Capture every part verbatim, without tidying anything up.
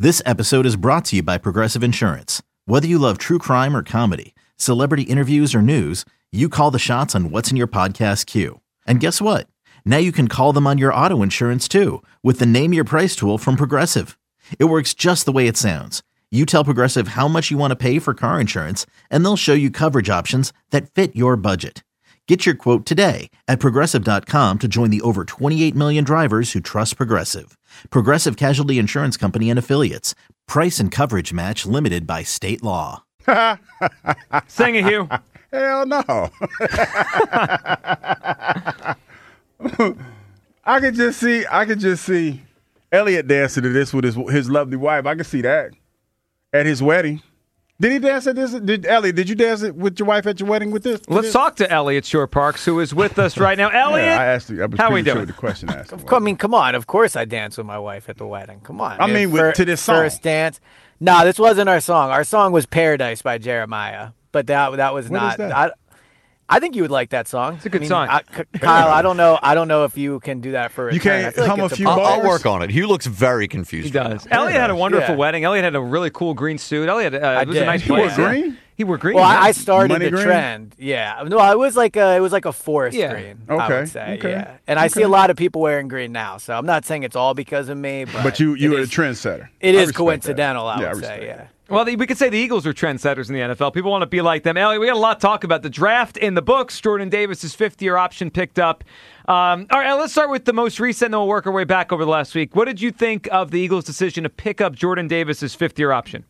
This episode is brought to you by Progressive Insurance. Whether you love true crime or comedy, celebrity interviews or news, you call the shots on what's in your podcast queue. And guess what? Now you can call them on your auto insurance too with the Name Your Price tool from Progressive. It works just the way it sounds. You tell Progressive how much you want to pay for car insurance, and they'll show you coverage options that fit your budget. Get your quote today at Progressive dot com to join the over twenty-eight million drivers who trust Progressive. Progressive Casualty Insurance Company and Affiliates. Price and coverage match limited by state law. Sing it, Hugh. Hell no. I could just see, I could just see Elliot dancing to this with his his lovely wife. I could see that at his wedding. Did he dance at this? Did Elliot? Did you dance it with your wife at your wedding with this? Let's this? talk to Elliot Shore Parks, who is with us right now. Elliot, Yeah, I asked you. I was how we pretty sure doing? the question asked. I mean, come on. Of course I danced with my wife at the wedding. Come on. I mean, with, Fir- to this song. First dance. No, this wasn't our song. Our song was Paradise by Jeremiah. But that that was What not. is that? I, I think you would like that song. It's a good I mean, song. I, C- Kyle, I don't know. I don't know if you can do that for a You return. can't I feel like hum a it's few I'll, bars? I'll work on it. Hugh looks very confused. He right does. now. Elliot had a wonderful Yeah. wedding. Elliot had a really cool green suit. Elliot, uh, it was did. a nice He wore place. Yeah. green? He wore green. Well, yeah. I, I started Money the green? trend. Yeah. No, it was like a it was like a forest Yeah. green. I Okay, would say. okay, Yeah. And I see a lot of people wearing green now. So I'm not saying it's all because of me, but But you, you it were is- the trendsetter. It I is respect coincidental, that. I Yeah, would respect say. that. Yeah. Well, we could say the Eagles are trendsetters in the N F L. People want to be like them. Elliot, we got a lot to talk about. The draft in the books. Jordan Davis' fifth-year option picked up. Um, all right, let's start with the most recent, and then we'll work our way back over the last week. What did you think of the Eagles' decision to pick up Jordan Davis' fifth-year option?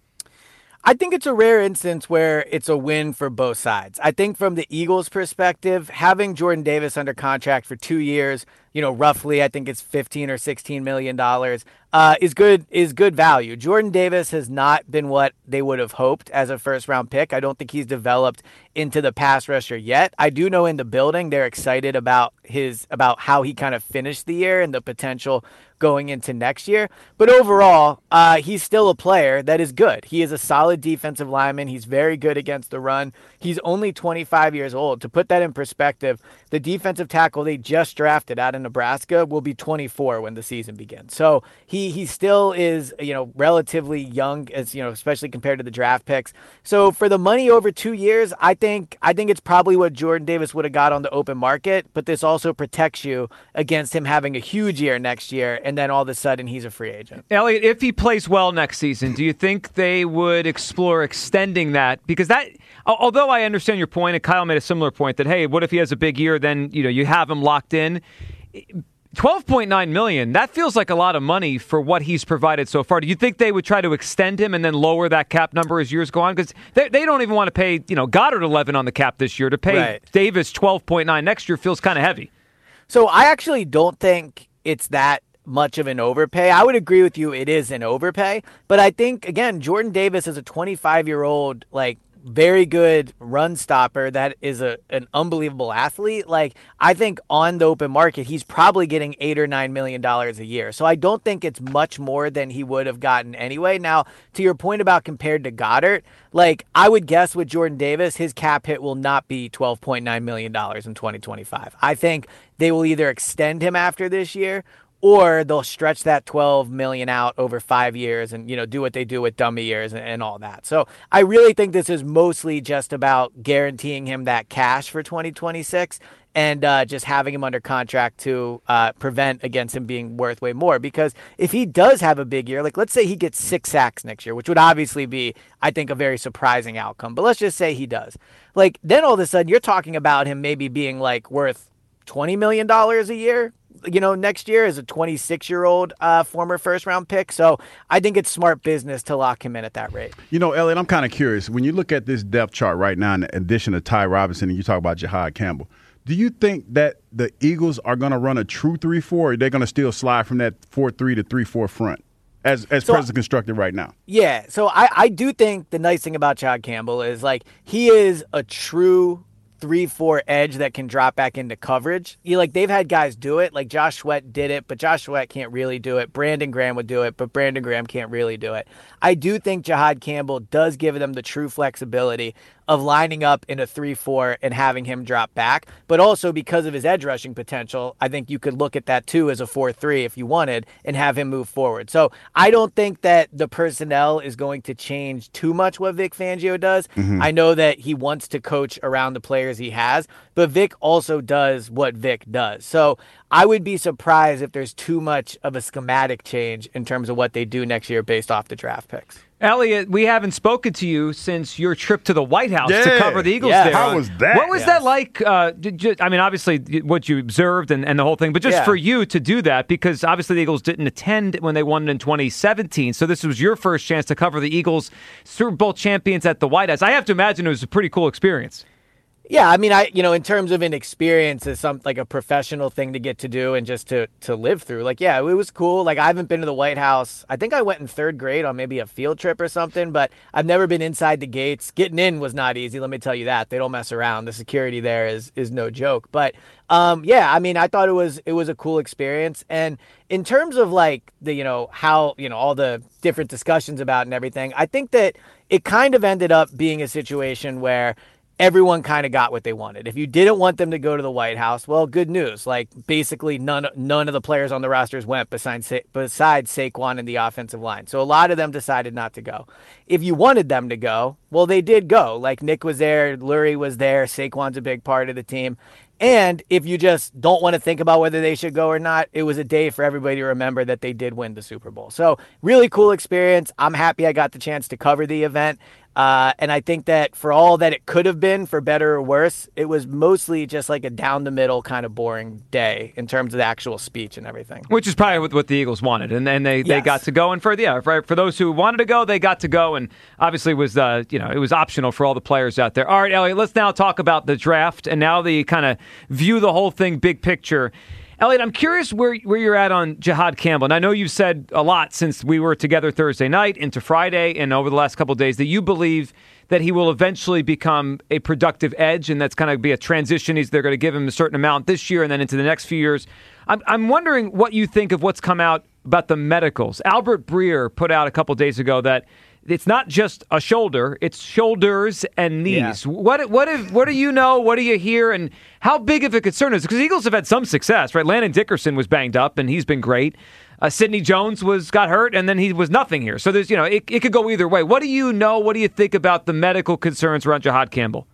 I think it's a rare instance where it's a win for both sides. I think from the Eagles' perspective, having Jordan Davis under contract for two years, you know, roughly, I think it's fifteen or sixteen million dollars, uh, is good. Is good value. Jordan Davis has not been what they would have hoped as a first-round pick. I don't think he's developed into the pass rusher yet. I do know in the building they're excited about his about how he kind of finished the year and the potential going into next year. But overall, uh, he's still a player that is good. He is a solid defensive lineman. He's very good against the run. He's only twenty-five years old. To put that in perspective, the defensive tackle they just drafted out of Nebraska will be twenty-four when the season begins. So he he still is, you know, relatively young, as you know, especially compared to the draft picks. So for the money over two years, I think I think it's probably what Jordan Davis would have got on the open market. But this also protects you against him having a huge year next year, and then all of a sudden he's a free agent. Elliot, if he plays well next season, do you think they would explore extending that? Because that, although I understand your point, and Kyle made a similar point that, hey, what if he has a big year, then you know you have him locked in. twelve point nine million dollars, that feels like a lot of money for what he's provided so far. Do you think they would try to extend him and then lower that cap number as years go on? Because they, they don't even want to pay, you know, Goddard eleven on the cap this year. To pay Right. Davis twelve point nine next year feels kind of heavy. So I actually don't think it's that much of an overpay. I would agree with you, it is an overpay. But I think, again, Jordan Davis is a twenty-five-year-old, like, very good run stopper that is a an unbelievable athlete. Like, I think on the open market, he's probably getting eight or nine million dollars a year. So I don't think it's much more than he would have gotten anyway. Now, to your point about compared to Goddard, like, I would guess with Jordan Davis, his cap hit will not be twelve point nine million dollars in twenty twenty-five. I think they will either extend him after this year, or they'll stretch that twelve million dollars out over five years and, you know, do what they do with dummy years and, and all that. So I really think this is mostly just about guaranteeing him that cash for twenty twenty-six and uh, just having him under contract to uh, prevent against him being worth way more. Because if he does have a big year, like let's say he gets six sacks next year, which would obviously be, I think, a very surprising outcome. But let's just say he does. Like, then all of a sudden you're talking about him maybe being like worth twenty million dollars a year, you know, next year as a twenty-six-year-old uh, former first-round pick. So I think it's smart business to lock him in at that rate. You know, Elliot, I'm kind of curious. When you look at this depth chart right now, in addition to Ty Robinson, and you talk about Jahad Campbell, do you think that the Eagles are going to run a true three four, or are they going to still slide from that four three to three four front as as So- presently constructed right now? Yeah, so I, I do think the nice thing about Jahad Campbell is, like, he is a true three four edge that can drop back into coverage. You like they've had guys do it, like Josh Sweat did it, but Josh Sweat can't really do it. Brandon Graham would do it, but Brandon Graham can't really do it. I do think Jahad Campbell does give them the true flexibility of lining up in a three four and having him drop back. But also because of his edge rushing potential, I think you could look at that too as a four three if you wanted and have him move forward. So I don't think that the personnel is going to change too much what Vic Fangio does. Mm-hmm. I know that he wants to coach around the players he has, but Vic also does what Vic does. So I would be surprised if there's too much of a schematic change in terms of what they do next year based off the draft picks. Elliot, we haven't spoken to you since your trip to the White House yeah. to cover the Eagles yeah. there. How was that? What was yes. that like? Uh, did, I mean, obviously, what you observed and, and the whole thing, but just yeah. for you to do that, because obviously the Eagles didn't attend when they won in twenty seventeen, so this was your first chance to cover the Eagles, Super Bowl champions at the White House. I have to imagine it was a pretty cool experience. Yeah, I mean, I you know, in terms of an experience, as some like a professional thing to get to do and just to to live through. Like, yeah, it was cool. Like, I haven't been to the White House. I think I went in third grade on maybe a field trip or something, but I've never been inside the gates. Getting in was not easy. Let me tell you that. They don't mess around. The security there is is no joke. But um, yeah, I mean, I thought it was it was a cool experience. And in terms of like the you know how you know all the different discussions about and everything, I think that it kind of ended up being a situation where everyone kind of got what they wanted. If you didn't want them to go to the White House, well, good news. Like, basically none none of the players on the rosters went besides, Sa- besides Saquon and the offensive line. So a lot of them decided not to go. If you wanted them to go, well, they did go. Like, Nick was there, Lurie was there, Saquon's a big part of the team. And if you just don't want to think about whether they should go or not, it was a day for everybody to remember that they did win the Super Bowl. So really cool experience. I'm happy I got the chance to cover the event. Uh, and I think that for all that it could have been, for better or worse, it was mostly just like a down the middle kind of boring day in terms of the actual speech and everything. Which is probably what, what the Eagles wanted, and then they, yes. they got to go. And for yeah, for, for those who wanted to go, they got to go. And obviously, it was uh, you know it was optional for all the players out there. All right, Elliot, let's now talk about the draft and now the kind of view the whole thing big picture. Elliot, I'm curious where where you're at on Jihaad Campbell. And I know you've said a lot since we were together Thursday night into Friday and over the last couple of days that you believe that he will eventually become a productive edge, and that's going to be a transition. He's, they're going to give him a certain amount this year and then into the next few years. I'm, I'm wondering what you think of what's come out about the medicals. Albert Breer put out a couple of days ago that it's not just a shoulder, it's shoulders and knees. Yeah. What what if, what do you know? What do you hear? And how big of a concern is it? Because Eagles have had some success, right? Landon Dickerson was banged up, and he's been great. Uh, Sidney Jones was got hurt, and then he was nothing here. So there's, you know, it, it could go either way. What do you know? What do you think about the medical concerns around Jihaad Campbell?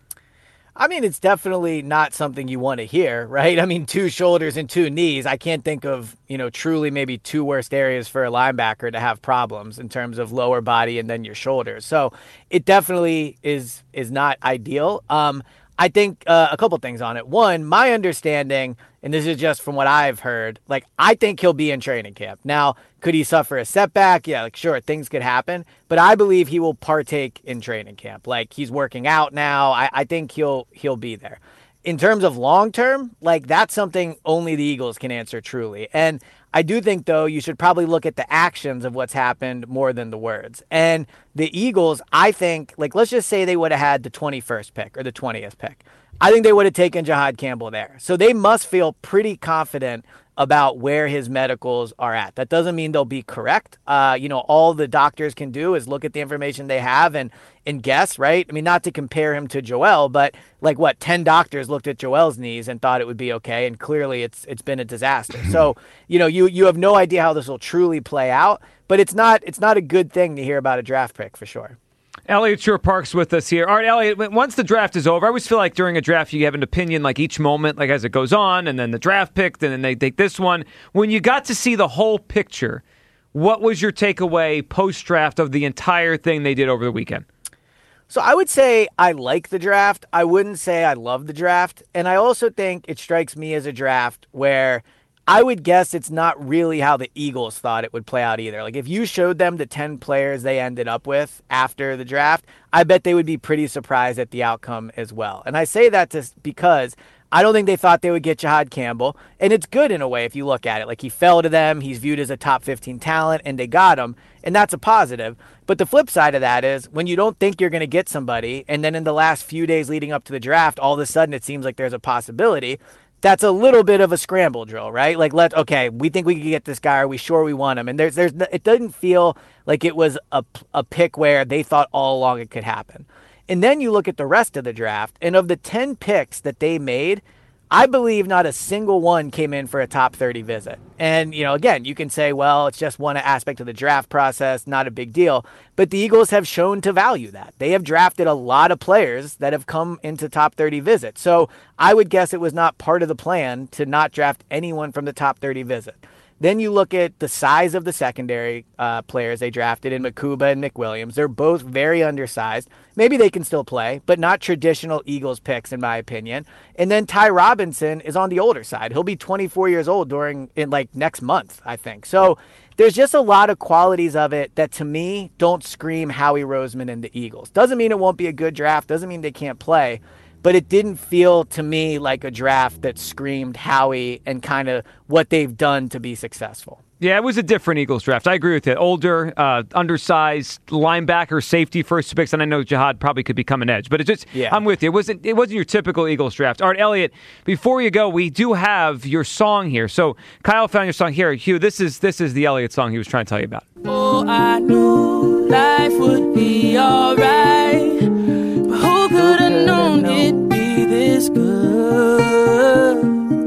I mean, it's definitely not something you want to hear, right? I mean, two shoulders and two knees. I can't think of, you know, truly maybe two worst areas for a linebacker to have problems in terms of lower body and then your shoulders. So it definitely is is not ideal. Um, I think uh, a couple things on it. One, my understanding, and this is just from what I've heard, like, I think he'll be in training camp. Now, could he suffer a setback? Yeah, like, sure, things could happen. But I believe he will partake in training camp. Like, he's working out now. I, I think he'll he'll be there. In terms of long-term, like, that's something only the Eagles can answer truly. And I do think, though, you should probably look at the actions of what's happened more than the words. And the Eagles, I think, like, let's just say they would have had the twenty-first pick or the twentieth pick. I think they would have taken Jihaad Campbell there. So they must feel pretty confident about where his medicals are at. That doesn't mean they'll be correct. Uh, you know, all the doctors can do is look at the information they have and and guess, right? I mean, not to compare him to Joel, but like what, ten doctors looked at Joel's knees and thought it would be okay, and clearly it's it's been a disaster. So, you know, you you have no idea how this will truly play out, but it's not it's not a good thing to hear about a draft pick for sure. Elliot Shore-Parks with us here. All right, Elliot, once the draft is over, I always feel like during a draft you have an opinion like each moment, like as it goes on, and then the draft pick, and then they take this one. When you got to see the whole picture, what was your takeaway post-draft of the entire thing they did over the weekend? So I would say I like the draft. I wouldn't say I love the draft. And I also think it strikes me as a draft where I would guess it's not really how the Eagles thought it would play out either. Like, if you showed them the ten players they ended up with after the draft, I bet they would be pretty surprised at the outcome as well. And I say that just because I don't think they thought they would get Jihaad Campbell. And it's good in a way if you look at it. Like, he fell to them, he's viewed as a top fifteen talent, and they got him. And that's a positive. But the flip side of that is when you don't think you're going to get somebody, and then in the last few days leading up to the draft, all of a sudden it seems like there's a possibility. That's a little bit of a scramble drill, right? Like, let okay, we think we can get this guy. Are we sure we want him? And there's, there's, it doesn't feel like it was a, a pick where they thought all along it could happen. And then you look at the rest of the draft, and of the ten picks that they made, I believe not a single one came in for a top thirty visit. And, you know, again, you can say, well, it's just one aspect of the draft process, not a big deal. But the Eagles have shown to value that. They have drafted a lot of players that have come into top thirty visits. So I would guess it was not part of the plan to not draft anyone from the top thirty visit. Then you look at the size of the secondary uh, players they drafted in Makuba and Nick Williams. They're both very undersized. Maybe they can still play, but not traditional Eagles picks, in my opinion. And then Ty Robinson is on the older side. He'll be twenty-four years old during in like next month, I think. So there's just a lot of qualities of it that, to me, don't scream Howie Roseman and the Eagles. Doesn't mean it won't be a good draft. Doesn't mean they can't play. But it didn't feel to me like a draft that screamed Howie and kind of what they've done to be successful. Yeah, it was a different Eagles draft. I agree with you. Older, uh, undersized linebacker, safety, first picks, and I know Jihad probably could become an edge. But it just, yeah. I'm with you. It wasn't. It wasn't your typical Eagles draft. All right, Elliot. Before you go, we do have your song here. So Kyle found your song here. Hugh, this is this is the Elliot song he was trying to tell you about. Oh, I knew life would be all right, but who could have known it'd be this good?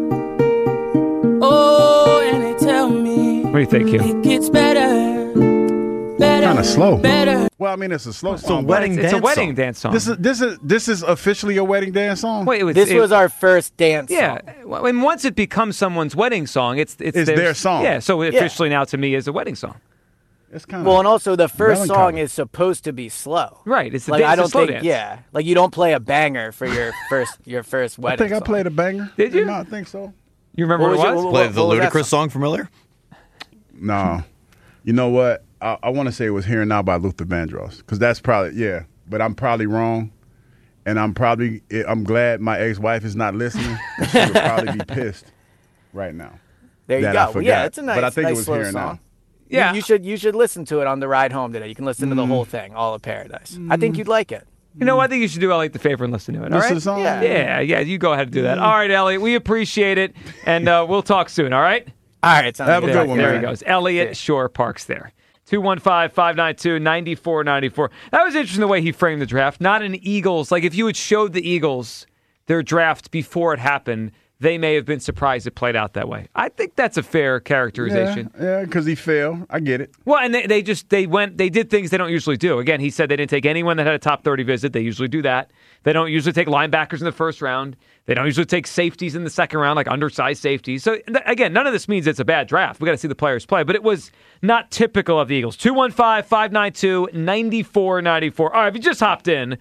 Oh, and they tell me, what do you think, Hugh? It gets better, better, kind of slow. better. Well, I mean, it's a slow It's a song. wedding, but it's a dance wedding song. dance song. This is this is this is officially a wedding dance song. Wait, it was, This it- was our first dance yeah. song. Well, and once it becomes someone's wedding song, it's it's, It's their song. Yeah, so officially now to me is a wedding song. It's kind of Well, and also the first Melancholy. song is supposed to be slow. Right, it's a Like dance, I it's a don't slow think, dance. yeah, like you don't play a banger for your first your first I wedding. think I song. played a banger. Did you? No, I think so. You remember What what, was it it? was? What- Play the what was that Ludacris song familiar? No, you know what? I, I want to say it was "Here and Now" by Luther Vandross because that's probably yeah, but I'm probably wrong, and I'm probably I'm glad my ex-wife is not listening. She would probably be pissed right now. There you that go. I Well, forgot. yeah, it's a nice, But I think it nice was slow Here and song. Now. You- Yeah. you, should you should listen to it on the ride home today. You can listen to the whole thing, All of Paradise. I think you'd like it. You know what? I think you should do Elliot the favor and listen to it. All Listen right? to the song? Yeah. Yeah, yeah, you go ahead and do that. All right, Elliot, we appreciate it, and uh, we'll talk soon, all right? All right, sounds Have a good. good one, There man. he goes. Elliot Shore Parks there. two one five, five nine two, nine four nine four. That was interesting the way he framed the draft. Not an Eagles. Like if you had showed the Eagles their draft before it happened, they may have been surprised it played out that way. I think that's a fair characterization. Yeah, yeah, because he failed. I get it. Well, and they, they just they went they did things they don't usually do. Again, he said they didn't take anyone that had a top thirty visit. They usually do that. They don't usually take linebackers in the first round. They don't usually take safeties in the second round, like undersized safeties. So th- again, none of this means it's a bad draft. We got to see the players play, but it was not typical of the Eagles. two one five, five nine two, nine four nine four. All right, if you just hopped in,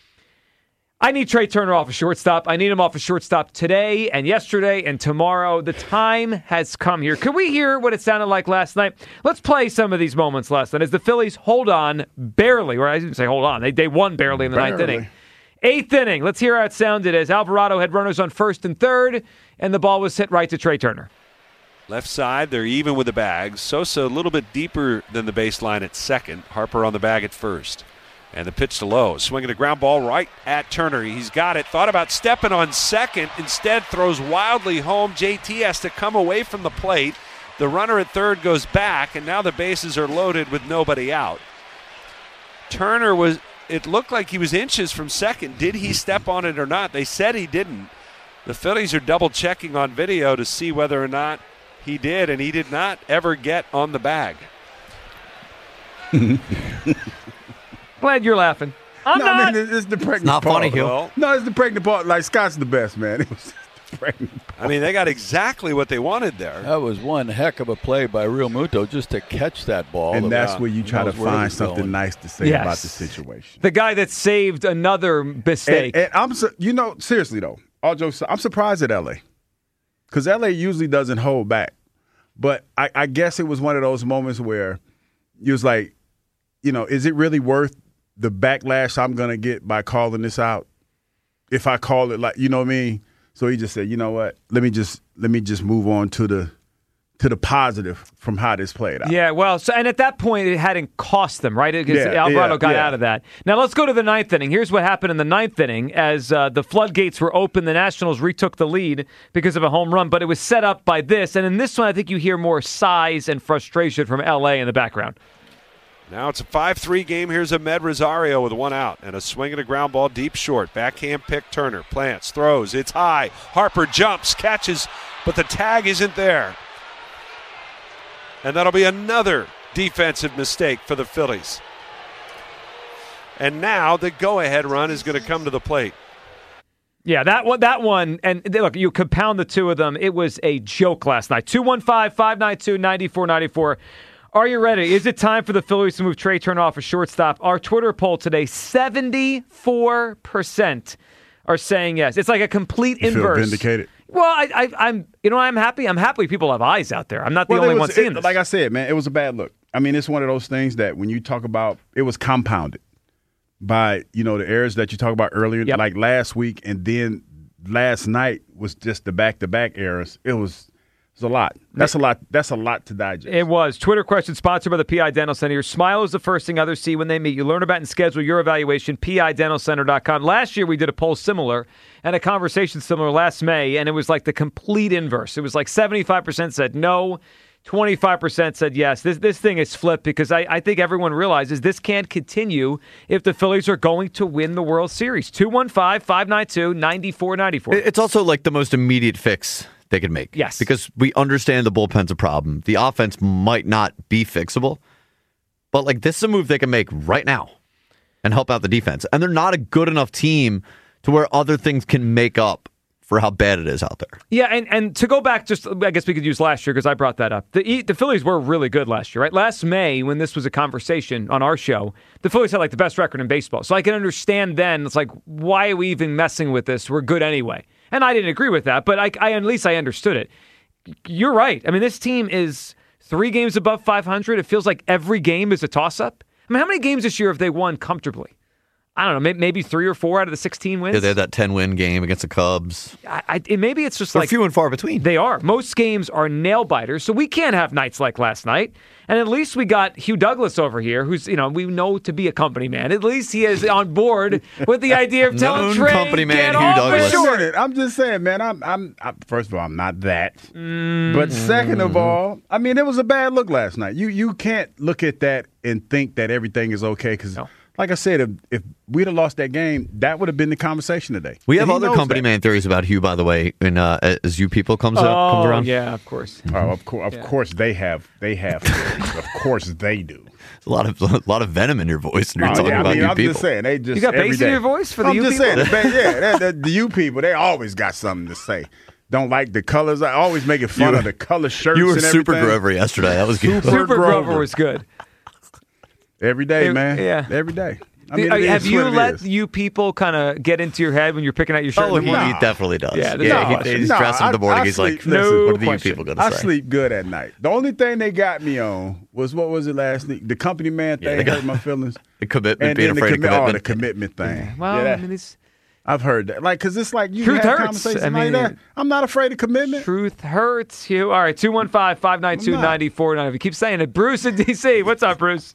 I need Trey Turner off a shortstop. I need him off a shortstop today and yesterday and tomorrow. The time has come here. Could we hear what it sounded like last night? Let's play some of these moments last night as the Phillies hold on barely, or I didn't say hold on. They, they won barely in the ninth Barely. inning. Eighth inning. Let's hear how it sounded as Alvarado had runners on first and third, and the ball was hit right to Trey Turner. Left side, they're even with the bag. Sosa a little bit deeper than the baseline at second. Harper on the bag at first. And the pitch to Lowe. Swinging a ground ball right at Turner. He's got it. Thought about stepping on second. Instead throws wildly home. J T has to come away from the plate. The runner at third goes back, and now the bases are loaded with nobody out. Turner was, it looked like he was inches from second. Did he step on it or not? They said he didn't. The Phillies are double checking on video to see whether or not he did, and he did not ever get on the bag. Glad you're laughing. I'm no, not. I mean, it's, it's the pregnant not part. funny, Hugh. Well, No, it's the pregnant part. Like, Scott's the best, man. It was the pregnant part. I mean, they got exactly what they wanted there. That was one heck of a play by Real Muto just to catch that ball. And that's Uh, where you who try to knows where it find was something going. nice to say Yes. about the situation. The guy that saved another mistake. And, and I'm, su- you know, seriously though, all jokes, I'm surprised at L A because L A usually doesn't hold back. But I, I guess it was one of those moments where you was like, you know, is it really worth the backlash I'm gonna get by calling this out? If I call it like, you know what I mean? So he just said, you know what? Let me just let me just move on to the to the positive from how this played out. Yeah, well, so and at that point, it hadn't cost them, right? Because Yeah, Alvarado yeah, got yeah. out of that. Now let's go to the ninth inning. Here's what happened in the ninth inning as uh, the floodgates were open. The Nationals retook the lead because of a home run, but it was set up by this. And in this one, I think you hear more sighs and frustration from L A in the background. Now it's a five three game. Here's Ahmed Rosario with one out and a swing and a ground ball deep short. Backhand pick Turner. Plants, throws. It's high. Harper jumps, catches, but the tag isn't there. And that'll be another defensive mistake for the Phillies. And now the go-ahead run is going to come to the plate. Yeah, that one, that one, and look, you compound the two of them. It was a joke last night. two one five, five nine two, nine four nine four. Are you ready? Is it time for the Phillies to move Trey Turner off a shortstop? Our Twitter poll today, seventy-four percent are saying yes. It's like a complete you inverse. Feel vindicated. Well, I, I, I'm, you know, I'm happy. I'm happy people have eyes out there. I'm not the well, only was, one seeing it, this. Like I said, man, it was a bad look. I mean, it's one of those things that when you talk about, it was compounded by, you know, the errors that you talked about earlier, Yep. like last week, and then last night was just the back-to-back errors. It was. It's a lot. That's a lot. That's a lot to digest. It was. Twitter question sponsored by the P I Dental Center. Your smile is the first thing others see when they meet. You learn about and schedule your evaluation, P I dental center dot com. Last year we did a poll similar and a conversation similar last May, and it was like the complete inverse. It was like seventy-five percent said no, twenty-five percent said yes. This this thing is flipped because I, I think everyone realizes this can't continue if the Phillies are going to win the World Series. two one five, five nine two, nine four nine four. It's also like the most immediate fix they could make. Yes. Because we understand the bullpen's a problem. The offense might not be fixable, but like this is a move they can make right now and help out the defense. And they're not a good enough team to where other things can make up for how bad it is out there. Yeah, and, and to go back, just I guess we could use last year because I brought that up. The the Phillies were really good last year, right? Last May, when this was a conversation on our show, the Phillies had like the best record in baseball. So I can understand then, it's like, why are we even messing with this? We're good anyway. And I didn't agree with that, but I, I at least I understood it. You're right. I mean, this team is three games above five hundred. It feels like every game is a toss-up. I mean, how many games this year have they won comfortably? I don't know, maybe three or four out of the sixteen wins. Yeah, they had that ten-win game against the Cubs. I, I, it, maybe it's just They're like few and far between. They are. Most games are nail-biters, so we can't have nights like last night. And at least we got Hugh Douglas over here, who's, you know, we know to be a company man. At least he is on board with the idea of telling Known Trey, company man, get Hugh off Douglas. the short. Short. I'm just saying, man. I'm. I'm. I, first of all, I'm not that. Mm-hmm. But second of all, I mean, it was a bad look last night. You you can't look at that and think that everything is okay because. No. Like I said, if, if we'd have lost that game, that would have been the conversation today. We And have he other knows company that. man theories about Hugh, by the way, and uh, as you people comes up comes Oh, around. yeah, of course. Oh, of course, of course they have. They have. theories. Of course they do. There's a lot of a lot of venom in your voice when you're Oh, talking yeah, about I mean, you I'm people. just saying they just. You got every bass in day. your voice for the I'm you just people? saying, the, ba- yeah, the, the, the you people, they always got something to say. Don't like the colors. I always making fun You- of the color shirts. You were and super everything. Grover yesterday. That was good. Super Super Grover Grover. was good. Every day, It- man. yeah. Every day. I mean, Uh, it is have you what it let is. you people kind of get into your head when you're picking out your shirt Oh, in the he, morning? he definitely does. Yeah, Yeah, there's no he, question. he's No, dressing in the I- morning. I He's sleep- like, listen, what are you question. people going to I say? sleep good at night. The only thing they got me on was what was it last week? The company man Yeah, thing they got- hurt my feelings. The commitment, And being then the, afraid commi- of commitment. oh, the commitment thing. Well, Yeah, I that- mean, it's, I've heard that. Like, because it's like you Truth have hurts. conversations I mean, like that. it- I'm not afraid of commitment. truth hurts you. All right, two one five, five nine two, nine four nine. If you keep saying it. Bruce in D C. What's up, Bruce?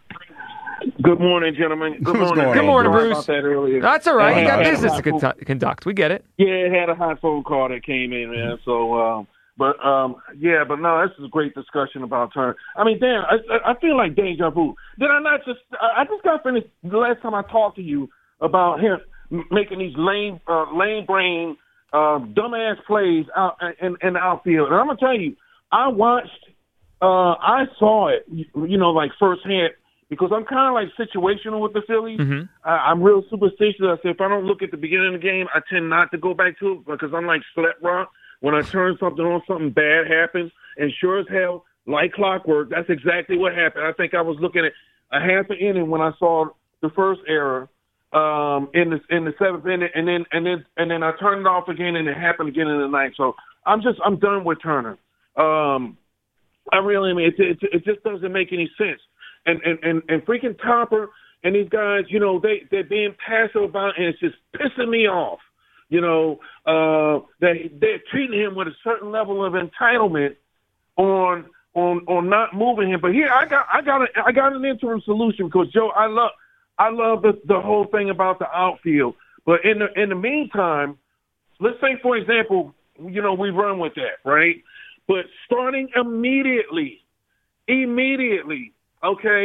Good morning, gentlemen. Good What's morning. going Good on, morning, Sorry Bruce. about that earlier. That's all right. You got Uh, business to I had a con- conduct. We get it. Yeah, it had a hot phone call that came in, man. So, um, but um, yeah, but no, this is a great discussion about Turner. I mean, Dan, I, I feel like deja vu. Did I not just? I just got finished the last time I talked to you about him making these lame, uh, lame brain, uh, dumbass plays out in, in the outfield. And I'm gonna tell you, I watched, uh, I saw it, you know, like firsthand. Because I'm kind of like situational with the Phillies. Mm-hmm. I, I'm real superstitious. I say if I don't look at the beginning of the game, I tend not to go back to it because I'm like Slap Rock. When I turn something on, something bad happens. And sure as hell, like clockwork, that's exactly what happened. I think I was looking at a half an inning when I saw the first error um, in the in the seventh inning, and then and then and then I turned it off again, and it happened again in the ninth. So I'm just I'm done with Turner. Um, I really I mean it, it it just doesn't make any sense. And, and, and, and freaking Topper and these guys, you know, they, they're being passive about it, and it's just pissing me off. You know, uh, they, they're treating him with a certain level of entitlement on on on not moving him. But here, I got I got a, I got an interim solution because, Joe, I love I love the, the whole thing about the outfield. But in the in the meantime, let's say, for example, you know, we run with that, right? But starting immediately, immediately, okay,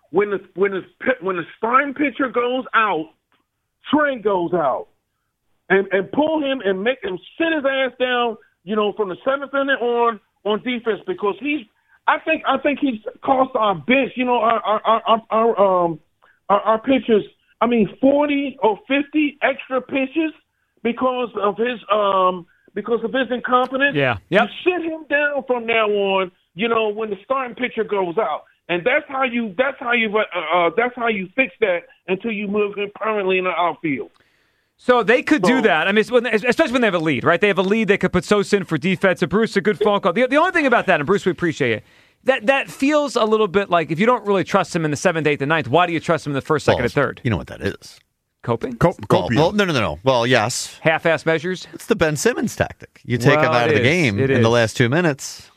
when the when the when the starting pitcher goes out, Trey goes out, and and pull him and make him sit his ass down. You know, from the seventh inning on on defense because he's. I think I think he's cost our bench. You know, our our our, our um our, our pitchers. I mean, forty or fifty extra pitches because of his um because of his incompetence. Yeah. Yep. You sit him down from now on. You know, when the starting pitcher goes out, and that's how you that's how you uh, uh that's how you fix that until you move him permanently in the outfield. So they could do that. I mean, especially when they have a lead, right? They have a lead. They could put Sosa in for defense. And Bruce, a good phone call. The, the only thing about that, and Bruce, we appreciate it, that that feels a little bit like if you don't really trust him in the seventh, eighth, and ninth, why do you trust him in the first, second, well, and third? You know what that is. Coping? Cop- well, well, no, no, no, no. Well, yes. Half-ass measures? It's the Ben Simmons tactic. You take well, him out of the is. game it in is. the last two minutes.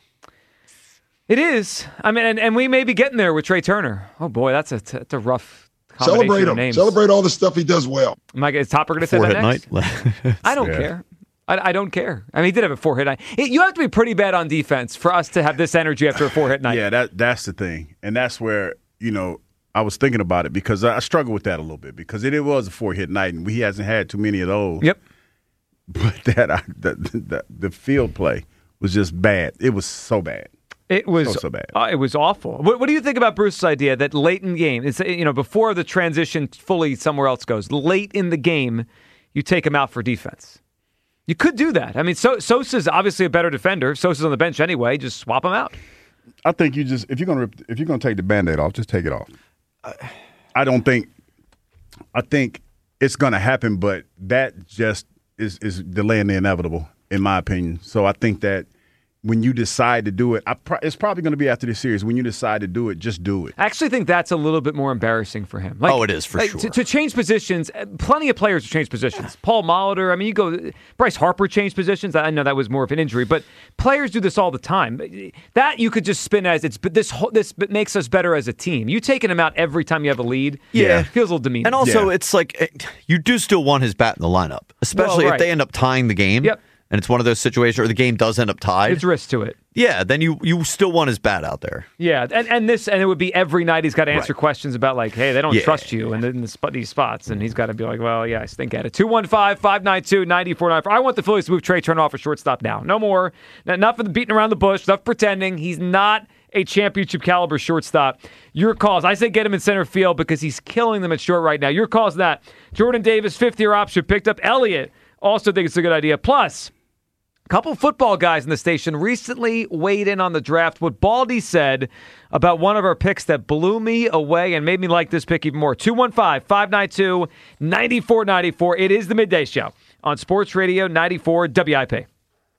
It is. I mean, and, and we may be getting there with Trey Turner. Oh, boy, that's a, that's a rough Celebrate him. Names. Celebrate all the stuff he does well. Am I, is Topper going to say that next? Night. I don't yeah. care. I, I don't care. I mean, he did have a four-hit night. It, you have to be pretty bad on defense for us to have this energy after a four-hit night. Yeah, that that's the thing. And that's where, you know, I was thinking about it because I struggle with that a little bit because it, it was a four-hit night, and he hasn't had too many of those. Yep. But that I, the, the, the field play was just bad. It was so bad. It was so, so bad. Uh, it was awful. What, what do you think about Bruce's idea that late in the game, it's, you know, before the transition fully somewhere else goes, late in the game, you take him out for defense? You could do that. I mean, so, Sosa's obviously a better defender. Sosa's on the bench anyway. Just swap him out. I think you just if you're gonna rip, if you're gonna take the Band-Aid off, just take it off. I don't think. I think it's gonna happen, but that just is is delaying the inevitable, in my opinion. So I think that when you decide to do it, I pro- it's probably going to be after this series. When you decide to do it, just do it. I actually think that's a little bit more embarrassing for him. Like, oh, it is for like, sure. To, to change positions, plenty of players have changed positions. Paul Molitor, I mean, you go, Bryce Harper changed positions. I know that was more of an injury, but players do this all the time. That you could just spin as it's, but this this makes us better as a team. You taking him out every time you have a lead, yeah, it feels a little demeaning. And also, yeah. it's like you do still want his bat in the lineup, especially well, right. if they end up tying the game. Yep. And it's one of those situations where the game does end up tied. There's risk to it. Yeah, then you, you still want his bat out there. Yeah, and, and this and it would be every night he's got to answer Right. questions about like, hey, they don't Yeah. trust you in, the, in the spot, these spots, and he's got to be like, well, yeah, I stink at it. two one five, five nine two, nine four nine four. I want the Phillies to move Trey Turner off a shortstop now. No more. Enough of the beating around the bush. Enough pretending. He's not a championship caliber shortstop. Your calls. I say get him in center field because he's killing them at short right now. Your calls that. Jordan Davis, fifth year option, picked up. Elliott also think it's a good idea. Plus, a couple football guys in the station recently weighed in on the draft. What Baldy said about one of our picks that blew me away and made me like this pick even more. two one five, five nine two, nine four nine four. It is the Midday Show on Sports Radio ninety-four W I P.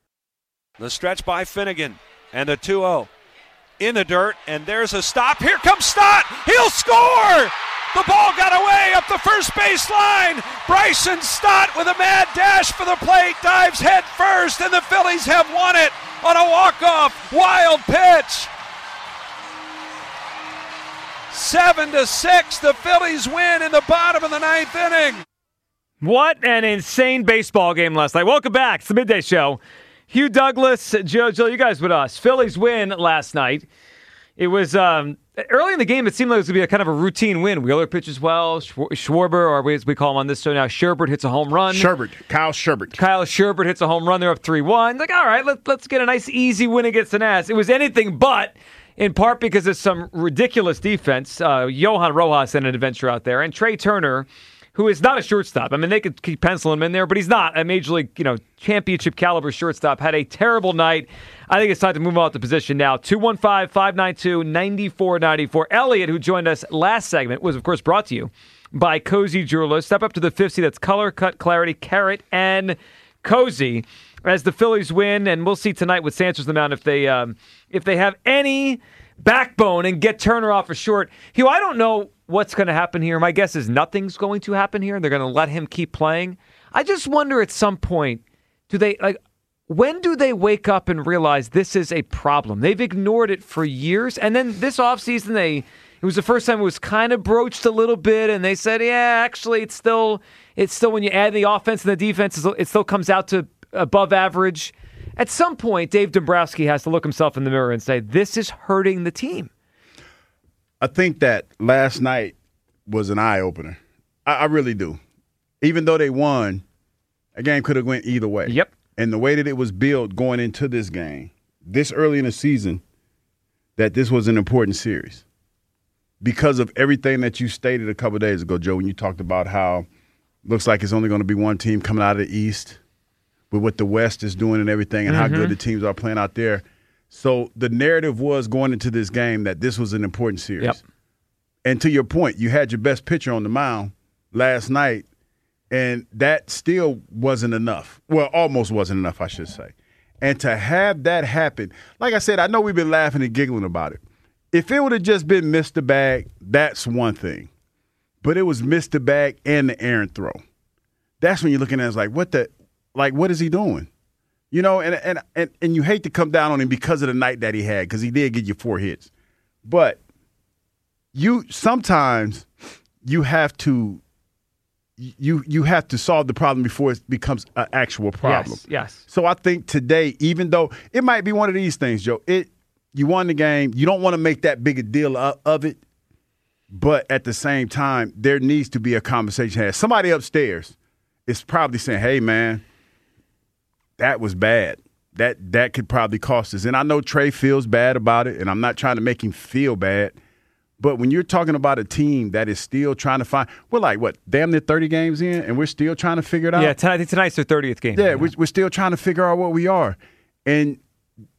The stretch by Finnegan and the two oh in the dirt, and there's a stop. Here comes Stott. He'll score! The ball got away up the first base line. Bryson Stott with a mad dash for the plate, dives head first, and the Phillies have won it on a walk-off wild pitch. Seven to six, the Phillies win in the bottom of the ninth inning. What an insane baseball game last night. Welcome back. It's the Midday Show. Hugh Douglas, JoJo, you guys with us. Phillies win last night. It was um, early in the game. It seemed like it was going to be a kind of a routine win. Wheeler pitches well. Schwarber, or as we call him on this show now, Sherbert hits a home run. Sherbert, Kyle Sherbert. Kyle Sherbert hits a home run. They're up three one. Like, all right, let's let's get a nice easy win against the Nats. It was anything but, in part because of some ridiculous defense. Uh, Johan Rojas had an adventure out there, and Trey Turner, who is not a shortstop. I mean, they could keep penciling him in there, but he's not a major league, you know, championship caliber shortstop. Had a terrible night. I think it's time to move on to position now. two one five, five nine two, nine four nine four. Elliot, who joined us last segment, was, of course, brought to you by Cozy Jewelers. Step up to the fifty. That's color, cut, clarity, carrot, and Cozy. As the Phillies win, and we'll see tonight with Sanchez the mound if they um, if they have any backbone and get Turner off a short. Hugh, I don't know what's going to happen here. My guess is nothing's going to happen here. They're going to let him keep playing. I just wonder at some point, do they like when do they wake up and realize this is a problem? They've ignored it for years, and then this offseason they it was the first time it was kind of broached a little bit, and they said, yeah, actually, it's still it's still when you add the offense and the defense, it still comes out to above average. At some point, Dave Dombrowski has to look himself in the mirror and say, this is hurting the team. I think that last night was an eye-opener. I, I really do. Even though they won, a game could have went either way. Yep. And the way that it was built going into this game, this early in the season, that this was an important series. Because of everything that you stated a couple of days ago, Joe, when you talked about how looks like it's only going to be one team coming out of the East with what the West is doing and everything and mm-hmm. how good the teams are playing out there. So the narrative was going into this game that this was an important series. Yep. And to your point, you had your best pitcher on the mound last night, and that still wasn't enough. Well, almost wasn't enough, I should say. And to have that happen, like I said, I know we've been laughing and giggling about it. If it would have just been missed the bag, that's one thing. But it was missed the bag and the errant throw. That's when you're looking at it as like, what the, like, what is he doing? You know, and and and, and you hate to come down on him because of the night that he had, because he did get you four hits. But you sometimes you have to you you have to solve the problem before it becomes an actual problem. Yes, yes. So I think today, even though it might be one of these things, Joe, it you won the game. You don't want to make that big a deal of, of it. But at the same time, there needs to be a conversation had. Somebody upstairs is probably saying, hey, man, that was bad. That that could probably cost us. And I know Trey feels bad about it, and I'm not trying to make him feel bad. But when you're talking about a team that is still trying to find – we're like, what, damn near thirty games in, and we're still trying to figure it out? Yeah, tonight, I think tonight's their thirtieth game. Yeah, yeah. We're, we're still trying to figure out what we are. And –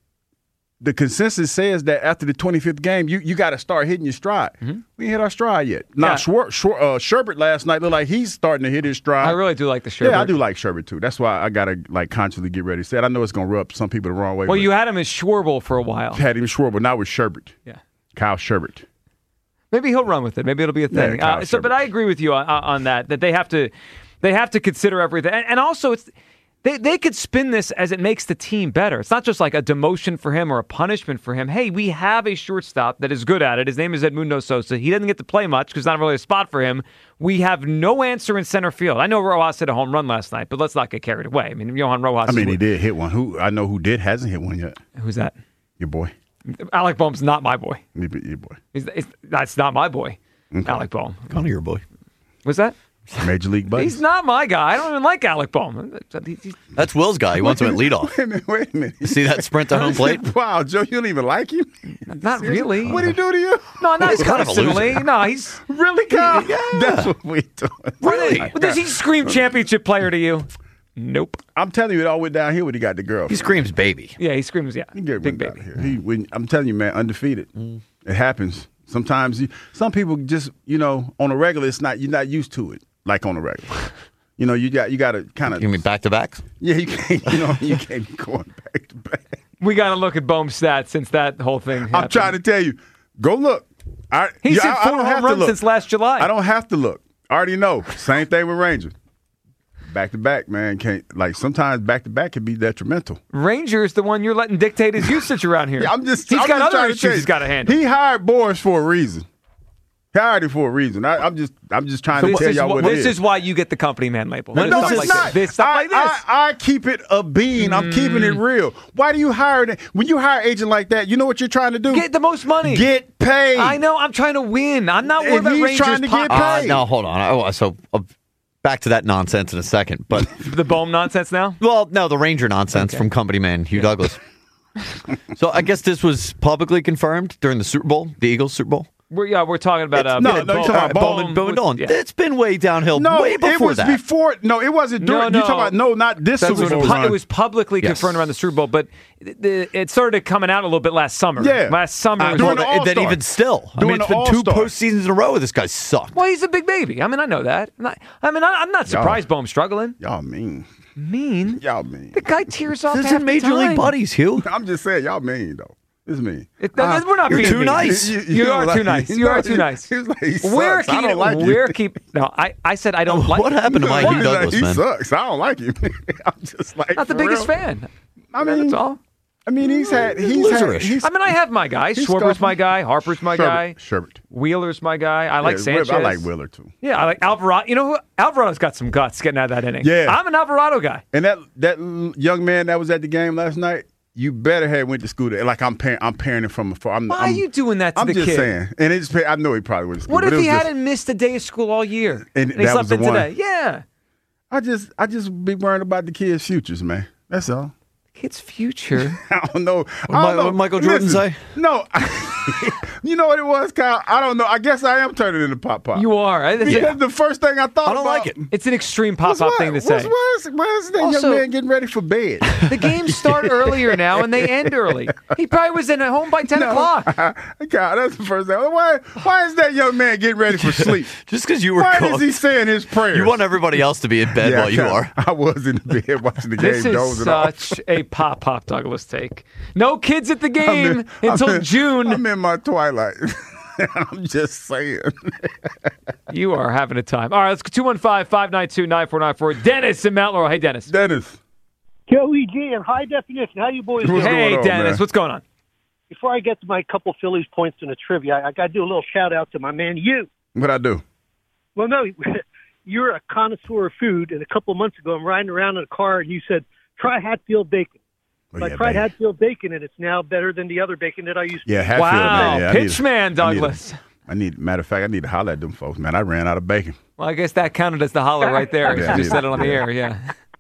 the consensus says that after the twenty-fifth game, you, you got to start hitting your stride. Mm-hmm. We ain't hit our stride yet. Now, yeah. Schwar- Schwar- uh, Sherbert last night looked like he's starting to hit his stride. I really do like the Sherbert. Yeah, I do like Sherbert, too. That's why I got to, like, consciously get ready to say it. I know it's going to rub some people the wrong way. Well, you had him as Schwarble for a while. Had him as Schwarble. Now with Sherbert. Yeah. Kyle Sherbert. Maybe he'll run with it. Maybe it'll be a thing. Yeah, uh, so, but I agree with you on, on that, that they have to they have to consider everything. And, and also, it's They they could spin this as it makes the team better. It's not just like a demotion for him or a punishment for him. Hey, we have a shortstop that is good at it. His name is Edmundo Sosa. He doesn't get to play much because it's not really a spot for him. We have no answer in center field. I know Rojas hit a home run last night, but let's not get carried away. I mean, Johan Rojas. I mean, he did hit one. Who I know who did hasn't hit one yet. Who's that? Your boy. Alec Boehm's not my boy. Your boy. He's, he's, that's not my boy. Okay. Alec Boehm. Kind of your boy. What's that? Major League buddies. He's not my guy. I don't even like Alec Boehm. That's Will's guy. He wants him at leadoff. Wait a minute. Wait a minute. You see that sprint to home plate? Wow, Joe, you don't even like him? Not really. What did he do to you? No, not he's kind of a personally. loser. No, he's really Kyle? Yeah. That's what we doing. Really? Does he scream championship player to you? Nope. I'm telling you, it all went down here when he got the girl. He screams baby. Yeah, he screams. Yeah, he get big baby. Here. He, when, I'm telling you, man, undefeated. Mm. It happens. Sometimes you, some people just, you know, on a regular, it's not you're not used to it. Like on a regular, you know, you got you got to kind of. You mean back to backs? Yeah, you can't. You know, you can't be going back to back. We got to look at Boehm's stats since that whole thing happened. I'm trying to tell you, go look. I, He's yeah, hit four home runs since last July. I don't have to look. I already know. Same thing with Rangers. Back to back, man. Can't like sometimes back to back can be detrimental. Ranger's the one you're letting dictate his usage around here. Yeah, I'm just. He's I'm got just other to issues he's got to handle. He hired Boris for a reason. He hired him for a reason. I, I'm just, I'm just trying so to tell y'all what, what it is. This is why you get the company man label. No, no it's like not. This, stuff I, like this. I, I keep it a bean. I'm mm. keeping it real. Why do you hire that? When you hire an agent like that, you know what you're trying to do? Get the most money. Get paid. I know. I'm trying to win. I'm not worried and about he's Rangers trying to pop- get paid. Uh, no, hold on. Oh, so uh, back to that nonsense in a second. But the Boehm nonsense now? Well, no, the Ranger nonsense okay. from company man Hugh yeah. Douglas. So I guess this was publicly confirmed during the Super Bowl, the Eagles Super Bowl. We're, yeah, we're talking about uh, no, no, you're talking about Bowman. Bowman Dolan. Yeah. It's been way downhill. No, way before it was that. before. No, it wasn't. During, no, no. You talking about no, not this That's Super Bowl. It was, run. it was publicly yes. confirmed around the Super Bowl, but it, it started coming out a little bit last summer. Yeah, last summer. Uh, was during all, the that even still. I mean, it's been two postseasons in a row. This guy sucked. Well, he's a big baby. I mean, I know that. I'm not, I mean, I, I'm not surprised Boehm's struggling. Y'all mean. Mean? Y'all mean. The guy tears off. This half is Major the time. League buddies, Hugh. I'm just saying, y'all mean though. It's me. It, uh, we're not you're being too mean. nice. You, you, you are like, too nice. You are too nice. He, he like, he we're sucks. I don't like we're him. keep. No, I, I said I don't oh, like. What happened to my Hugh Douglas, like, man? He sucks. I don't like him. I'm just like not the biggest real. fan. I mean, that's all. I mean, he's had. He's loserish. had. He's, I mean, I have my guy. Schwarber's my guy. Harper's my Sherbert, guy. Sherbert. Wheeler's my guy. I like yeah, Sanchez. I like Wheeler too. Yeah, I like Alvarado. You know who? Alvarado's got some guts getting out of that inning. Yeah, I'm an Alvarado guy. And that that young man that was at the game last night, you better have went to school there. Like I'm par- I'm parenting from afar. I'm, Why I'm, are you doing that to I'm the just kid? saying. And it's I know he probably went to school. What but if it he was just- hadn't missed a day of school all year? And And, he that slept was the in one. today. Yeah. I just I just be worrying about the kids' futures, man. That's all. Kid's future. I don't know. What I don't Mi- know. what Michael Jordan Listen, say? No. You know what it was, Kyle? I don't know. I guess I am turning into Pop Pop. You are. It's, Because the first thing I thought I don't about, like it. it's an extreme pop was up why- thing to was- say. Why is, why is that Also- young man getting ready for bed? The games start earlier now and they end early. He probably was in at home by ten No. o'clock. God, that's the first thing. Why, why is that young man getting ready for sleep? Just because you were Why cooked. is he saying his prayers? You want everybody else to be in bed Yeah, while you Kyle, are. I was in the bed watching the game, This is dozing off. such a pop pop Douglas take. No kids at the I'm game in- until I'm in- June. I'm in my twilight. I'm just saying. You are having a time. All right, let's go two one five, five nine two, nine four nine four. Dennis in Mount Laurel. Hey, Dennis. Dennis. Joey G in high definition. How you boys What's doing? Hey, going on, Dennis. man? What's going on? Before I get to my couple Phillies points in the trivia, I, I got to do a little shout out to my man, you. What I do? Well, no, you're a connoisseur of food, and a couple of months ago, I'm riding around in a car, and you said, try Hatfield bacon. Oh, So I yeah, tried baby. Hatfield bacon, and it's now better than the other bacon that I used to Yeah, eat. Hatfield. Wow, man. Yeah, I need- pitchman, I need a- Douglas. I need, matter of fact, I need to holler at them folks, man. I ran out of bacon. Well, I guess that counted as the holler right there. Yeah, You just yeah. said it on the air, yeah.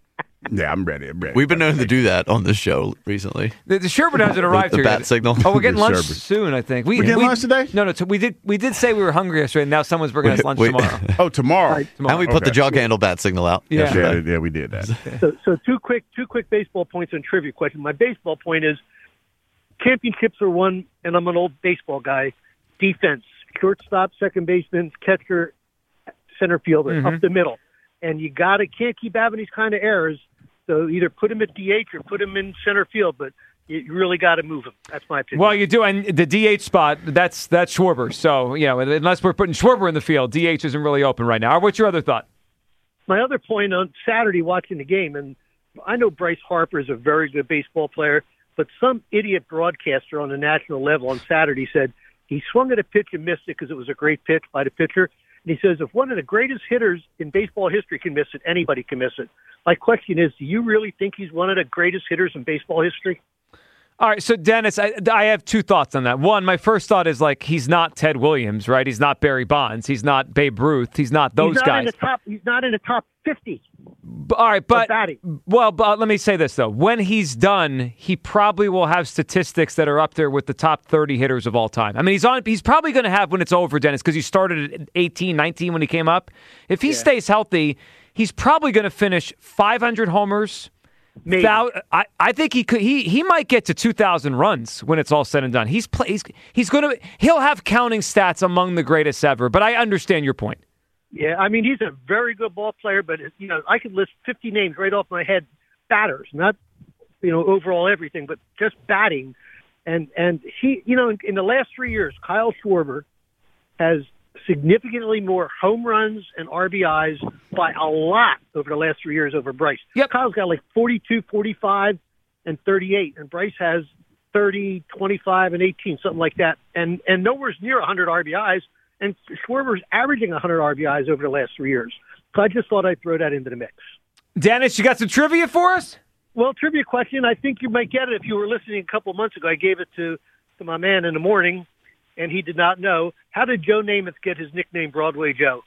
Yeah, I'm ready. I'm ready. We've been known to do that on this show recently. The, the sherbet hasn't arrived the here bat yet. signal. Oh, we're getting The lunch sherbet. soon, I think. We, We're getting we- lunch today? No, no. T- we did we did say we were hungry yesterday, and now someone's bringing us lunch Wait. tomorrow. Oh, tomorrow. tomorrow. And we put the Okay. jug handle bat signal out. Yeah. yesterday. Yeah, yeah, we did that. So, so two quick, two quick baseball points and trivia question. My baseball point is, championships are won, and I'm an old baseball guy. Defense, shortstop, second baseman, catcher, center fielder, Mhm. up the middle, and you gotta can't keep having these kind of errors. So either put him at D H or put him in center field, but you really got to move him. That's my opinion. Well, you do, and the D H spot, that's that's Schwarber. So, you know, unless we're putting Schwarber in the field, D H isn't really open right now. What's your other thought? My other point on Saturday watching the game, and I know Bryce Harper is a very good baseball player, but some idiot broadcaster on the national level on Saturday said he swung at a pitch and missed it because it was a great pitch by the pitcher. And he says, if one of the greatest hitters in baseball history can miss it, anybody can miss it. My question is, do you really think he's one of the greatest hitters in baseball history? All right, so Dennis, I, I have two thoughts on that. One, my first thought is like he's not Ted Williams, right? He's not Barry Bonds. He's not Babe Ruth. He's not those he's not guys. In the top, he's not in the top fifty. B- All right, but batting. well, but let me say this though: when he's done, he probably will have statistics that are up there with the top thirty hitters of all time. I mean, he's on. He's probably going to have when it's over, Dennis, because he started at eighteen, nineteen when he came up. If he Yeah. stays healthy, he's probably going to finish five hundred homers. Maybe. Thou- I, I think he could. He he might get to two thousand runs when it's all said and done. He's play, he's he's going to. He'll have counting stats among the greatest ever. But I understand your point. Yeah, I mean, he's a very good ball player, but, you know, I could list fifty names right off my head, batters, not, you know, overall everything, but just batting. And, and he, you know, in, in the last three years, Kyle Schwarber has significantly more home runs and R B Is by a lot over the last three years over Bryce. Yep. Kyle's got like forty-two, forty-five, and thirty-eight, and Bryce has thirty, twenty-five, and eighteen, something like that, and, and nowhere's near one hundred R B Is. And Schwarber's averaging one hundred R B Is over the last three years. So I just thought I'd throw that into the mix. Dennis, you got some trivia for us? Well, trivia question. I think you might get it if you were listening a couple months ago. I gave it to, to my man in the morning, and he did not know. How did Joe Namath get his nickname Broadway Joe?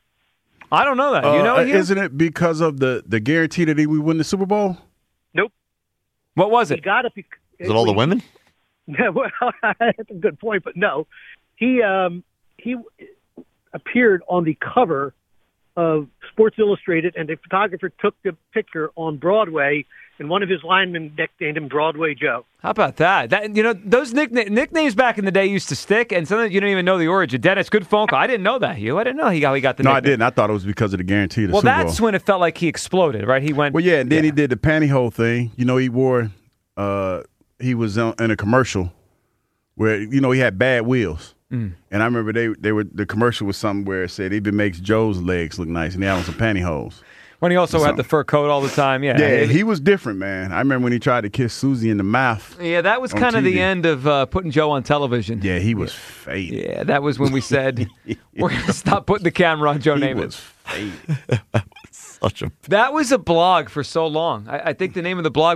I don't know that. You know, Uh, it, Hugh? isn't it because of the, the guarantee that he would win the Super Bowl? Nope. What was He it? got it. Because, Is it all the women? Yeah, well, that's a good point, but no. He um, he appeared on the cover of Sports Illustrated, and the photographer took the picture on Broadway, and one of his linemen nicknamed him Broadway Joe. How about that? That you know, those nickna- nicknames back in the day used to stick, and sometimes you didn't even know the origin. Dennis, good phone call. I didn't know that, Hugh. I didn't know he got, he got the No, I nickname. didn't. I thought it was because of the guarantee of the Well, Super that's Bowl. when it felt like he exploded, right? He went. Well, yeah, and then he did the pantyhose thing. You know, he wore, uh, he was on, in a commercial where, you know, he had bad wheels. Mm. And I remember they they were the commercial was something where it said it even makes Joe's legs look nice, and he had on some pantyhose. When he also had the fur coat all the time. Yeah. Yeah, It- he was different, man. I remember when he tried to kiss Susie in the mouth. yeah, that was on kind of T V. the end of uh, putting Joe on television. Yeah, he was fake. Yeah, that was when we said we're going to stop putting the camera on Joe He Namath. was fake. Such a That was a blog for so long. I, I think the name of the blog was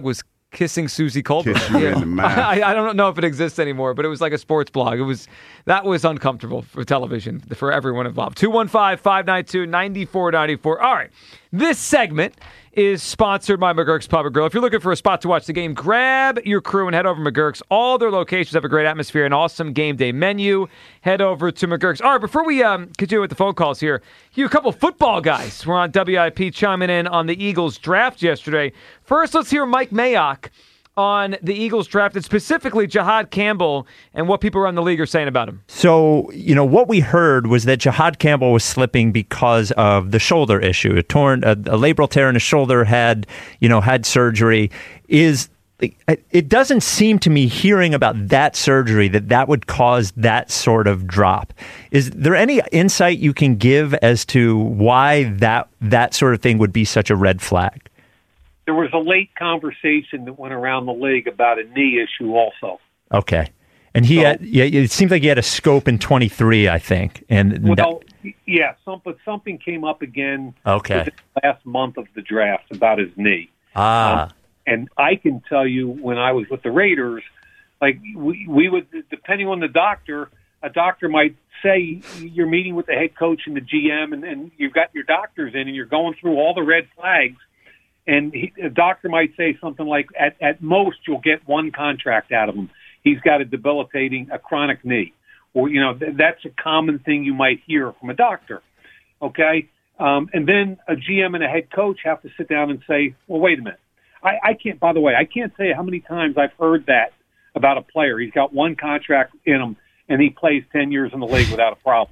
Kissing Susie Colbert. Kiss you in the mouth. I, I don't know if it exists anymore, but it was like a sports blog. It was that was uncomfortable for television for everyone involved. two one five, five nine two, nine four nine four. All right. This segment is sponsored by McGurk's Pub and Grill. If you're looking for a spot to watch the game, grab your crew and head over to McGurk's. All their locations have a great atmosphere and awesome game day menu. Head over to McGurk's. All right, before we um, continue with the phone calls here, you a couple football guys were on W I P chiming in on the Eagles draft yesterday. First, let's hear Mike Mayock on the Eagles draft, and specifically Jihad Campbell and what people around the league are saying about him. So, you know, what we heard was that Jihad Campbell was slipping because of the shoulder issue. A torn, a, a labral tear in his shoulder, had, you know, had surgery. Is it doesn't seem to me, hearing about that surgery, that that would cause that sort of drop. Is there any insight you can give as to why that that sort of thing would be such a red flag? There was a late conversation that went around the league about a knee issue also. Okay. And he so, had, yeah, it seems like he had a scope in twenty-three, I think. And well, that, yeah, some, but something came up again okay. within the last month of the draft about his knee. Ah. Um, and I can tell you, when I was with the Raiders, like we, we would, depending on the doctor, a doctor might say you're meeting with the head coach and the G M, and, and you've got your doctors in, and you're going through all the red flags. And he, a doctor might say something like, at, at most, you'll get one contract out of him. He's got a debilitating, a chronic knee. Or, you know, th- that's a common thing you might hear from a doctor. Okay? Um, and then a G M and a head coach have to sit down and say, well, wait a minute. I, I can't, by the way, I can't say how many times I've heard that about a player. He's got one contract in him, and he plays ten years in the league without a problem.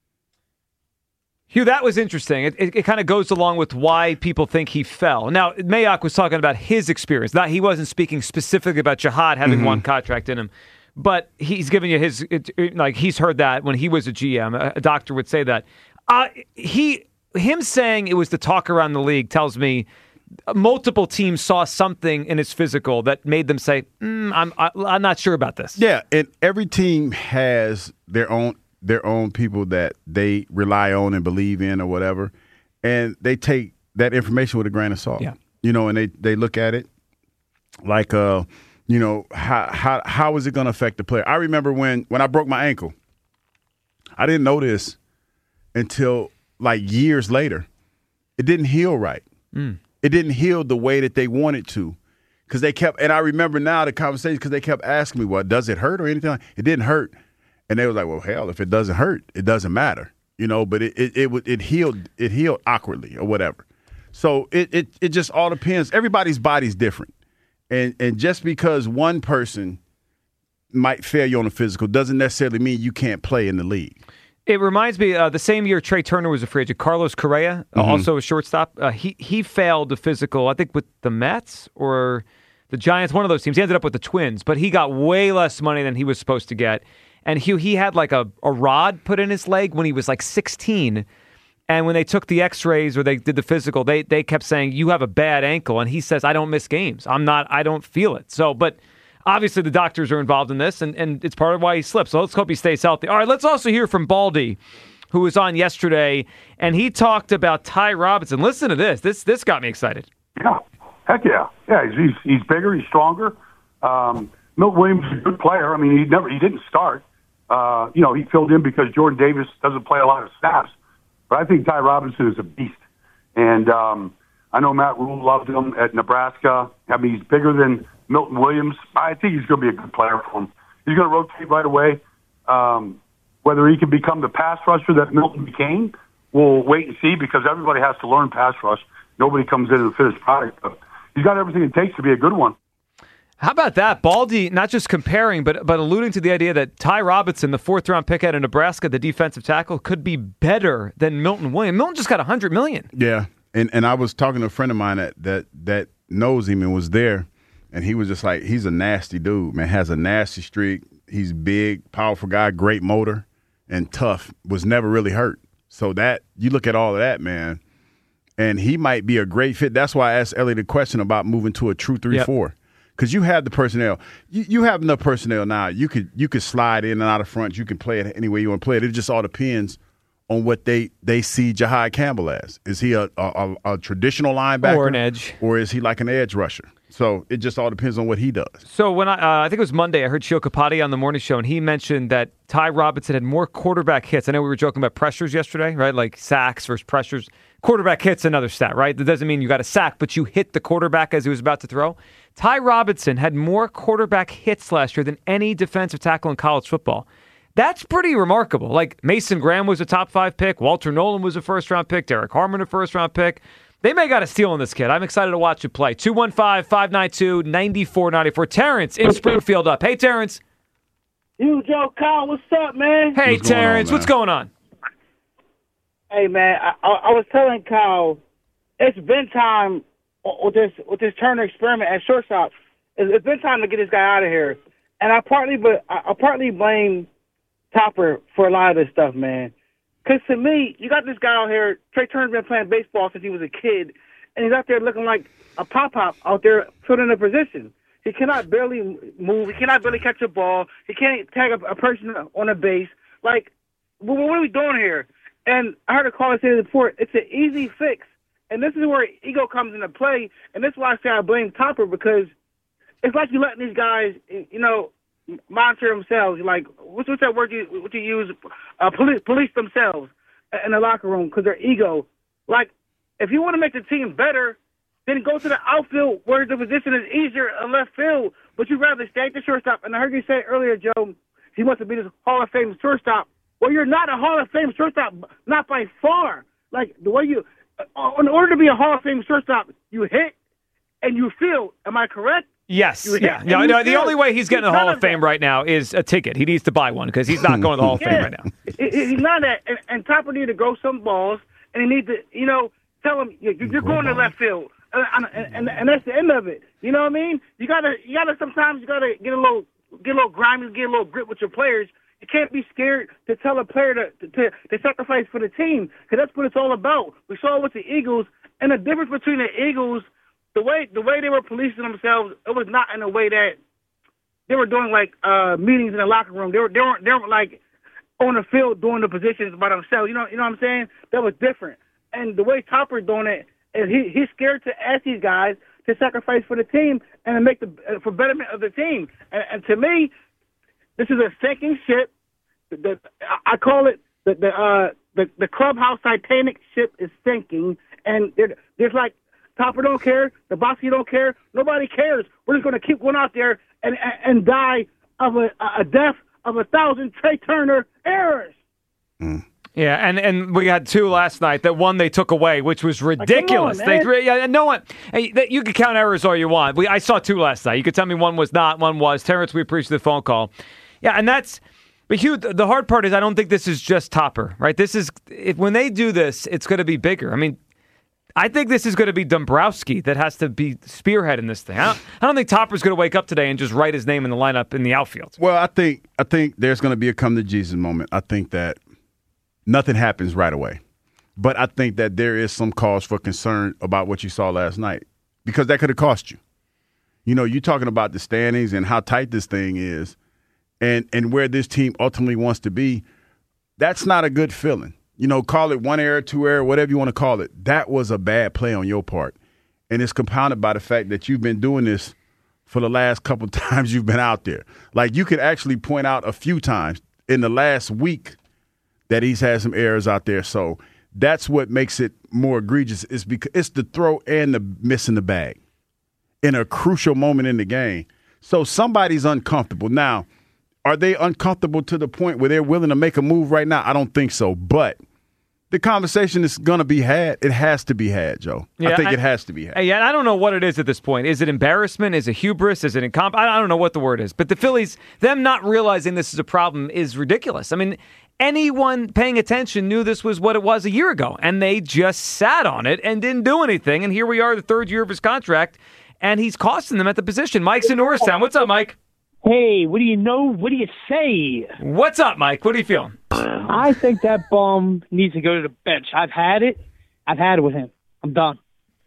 Hugh, that was interesting. It, it, it kind of goes along with why people think he fell. Now, Mayock was talking about his experience. Not, he wasn't speaking specifically about Jihad having Mm-hmm. one contract in him, but he's giving you his, it, it, like he's heard that when he was a G M. A, a doctor would say that. Uh, he, him saying it was the talk around the league tells me multiple teams saw something in his physical that made them say, mm, I'm, I, I'm not sure about this. Yeah, and every team has their own their own people that they rely on and believe in or whatever, and they take that information with a grain of salt. Yeah. You know, and they, they look at it like, uh, you know, how how how is it going to affect the player? I remember when, when I broke my ankle, I didn't know this until like years later. It didn't heal right. Mm. It didn't heal the way that they wanted to, because they kept, and I remember now the conversation, because they kept asking me, well, does it hurt or anything? It didn't hurt. And they was like, well, hell, if it doesn't hurt, it doesn't matter, you know. But it it it, it healed it healed awkwardly or whatever. So it, it it just all depends. Everybody's body's different, and and just because one person might fail you on the physical doesn't necessarily mean you can't play in the league. It reminds me, uh, the same year Trey Turner was a free agent, Carlos Correa, uh, Mm-hmm. also a shortstop. Uh, he he failed the physical, I think, with the Mets or the Giants, one of those teams. He ended up with the Twins, but he got way less money than he was supposed to get. And he, he had like a, a rod put in his leg when he was like sixteen. And when they took the x-rays or they did the physical, they they kept saying, you have a bad ankle. And he says, I don't miss games. I'm not, I don't feel it. So, but obviously the doctors are involved in this, and, and it's part of why he slipped. So let's hope he stays healthy. All right, let's also hear from Baldy, who was on yesterday, and he talked about Ty Robinson. Listen to this. This this got me excited. Yeah, heck yeah. Yeah, he's, he's, he's bigger, he's stronger. Um, Milton Williams is a good player. I mean, he never he didn't start. Uh, you know, he filled in because Jordan Davis doesn't play a lot of snaps. But I think Ty Robinson is a beast. And um, I know Matt Rule loved him at Nebraska. I mean, he's bigger than Milton Williams. I think he's going to be a good player for him. He's going to rotate right away. Um, whether he can become the pass rusher that Milton became, we'll wait and see, because everybody has to learn pass rush. Nobody comes in and finished product. But he's got everything it takes to be a good one. How about that? Baldy not just comparing, but but alluding to the idea that Ty Robinson, the fourth-round pick out of Nebraska, the defensive tackle, could be better than Milton Williams. Milton just got one hundred million dollars. Yeah, and and I was talking to a friend of mine that that, that knows him and was there, and he was just like, he's a nasty dude, man, has a nasty streak. He's big, powerful guy, great motor, and tough, was never really hurt. So that, you look at all of that, man, and he might be a great fit. That's why I asked Ellie the question about moving to a true three four. Yep. Because you have the personnel. You, you have enough personnel now. You could you could slide in and out of front. You can play it any way you want to play it. It just all depends on what they, they see Jihad Campbell as. Is he a, a, a traditional linebacker? Or an edge. Or is he like an edge rusher? So it just all depends on what he does. So when I, uh, I think it was Monday, I heard Shio Kapati on the morning show, and he mentioned that Ty Robinson had more quarterback hits. I know we were joking about pressures yesterday, right? Like sacks versus pressures. Quarterback hits, another stat, right? That doesn't mean you got a sack, but you hit the quarterback as he was about to throw. Ty Robinson had more quarterback hits last year than any defensive tackle in college football. That's pretty remarkable. Like Mason Graham was a top five pick. Walter Nolan was a first round pick. Derek Harmon a first round pick. They may got a steal on this kid. I'm excited to watch it play. two one five, five nine two, nine four nine four. Terrence in Springfield up. Hey, Terrence. You, Joe, Kyle, what's up, man? Hey, What's going Terrence. on, man? What's going on? Hey, man, I, I, I was telling Kyle, it's been time with this with this Turner experiment at shortstop. It's, it's been time to get this guy out of here. And I partly, but I, I partly blame Topper for a lot of this stuff, man. Because to me, you got this guy out here, Trey Turner's been playing baseball since he was a kid, and he's out there looking like a pop-pop out there filling a position. He cannot barely move. He cannot barely catch a ball. He can't tag a, a person on a base. Like, what, what are we doing here? And I heard a caller say before, it's an easy fix. And this is where ego comes into play, and this is why I say I blame Topper, because it's like you're letting these guys, you know, monitor themselves. Like, what's, what's that word you, what you use? Uh, police, police themselves in the locker room because their ego. Like, if you want to make the team better, then go to the outfield where the position is easier in left field. But you'd rather stay at the shortstop. And I heard you say earlier, Joe, he wants to be this Hall of Fame shortstop. Well, you're not a Hall of Fame shortstop, not by far. Like, the way you, in order to be a Hall of Fame shortstop, you hit and you field. Am I correct? Yes. Yeah. No, no, the only way he's getting the Hall of Fame right now is a ticket. He needs to buy one because he's not going to the Hall of Fame Yeah. right now. He- he- He's not that. And, and Topper need to grow some balls, and he need to, you know, tell him you're, you're going to left field, and, and, and and that's the end of it. You know what I mean? You gotta, you gotta. Sometimes you gotta get a little, get a little grimy, get a little grit with your players. You can't be scared to tell a player to to, to sacrifice for the team, because that's what it's all about. We saw it with the Eagles, and the difference between the Eagles. The way the way they were policing themselves, it was not in a way that they were doing like uh, meetings in the locker room. They were they weren't they weren't like on the field doing the positions by themselves. You know you know what I'm saying? That was different. And the way Topper doing it is he he's scared to ask these guys to sacrifice for the team and to make the uh, for betterment of the team. And, and to me, this is a sinking ship. The, the, I call it the the uh, the the clubhouse Titanic ship is sinking, and there, there's like. Topper don't care. The Bosky don't care. Nobody cares. We're just going to keep one out there and and, and die of a, a death of a thousand Trey Turner errors. Mm. Yeah, and, and we had two last night. That one they took away, which was ridiculous. Like, come on, they, yeah, no one. Hey, that, you can count errors all you want. We, I saw two last night. You could tell me one was not, one was. Terrence, we appreciate the phone call. Yeah, and that's. But Hugh, the hard part is I don't think this is just Topper, right? This is if, when they do this, it's going to be bigger. I mean. I think this is going to be Dombrowski that has to be spearheading this thing. I don't, I don't think Topper's going to wake up today and just write his name in the lineup in the outfield. Well, I think I think there's going to be a come to Jesus moment. I think that nothing happens right away, but I think that there is some cause for concern about what you saw last night, because that could have cost you. You know, you're talking about the standings and how tight this thing is, and and where this team ultimately wants to be. That's not a good feeling. You know, call it one error, two error, whatever you want to call it. That was a bad play on your part. And it's compounded by the fact that you've been doing this for the last couple of times you've been out there. Like, you could actually point out a few times in the last week that he's had some errors out there. So that's what makes it more egregious, is because it's the throw and the missing the bag in a crucial moment in the game. So somebody's uncomfortable. Now, are they uncomfortable to the point where they're willing to make a move right now? I don't think so. But the conversation is going to be had. It has to be had, Joe. Yeah, I think I, it has to be had. Yeah, I don't know what it is at this point. Is it embarrassment? Is it hubris? Is it incomp? I don't know what the word is. But the Phillies, them not realizing this is a problem is ridiculous. I mean, anyone paying attention knew this was what it was a year ago, and they just sat on it and didn't do anything. And here we are, the third year of his contract, and he's costing them at the position. Mike's in Norristown. What's up, Mike? Hey, what do you know? What do you say? What's up, Mike? What are you feeling? I think that bum needs to go to the bench. I've had it. I've had it with him. I'm done.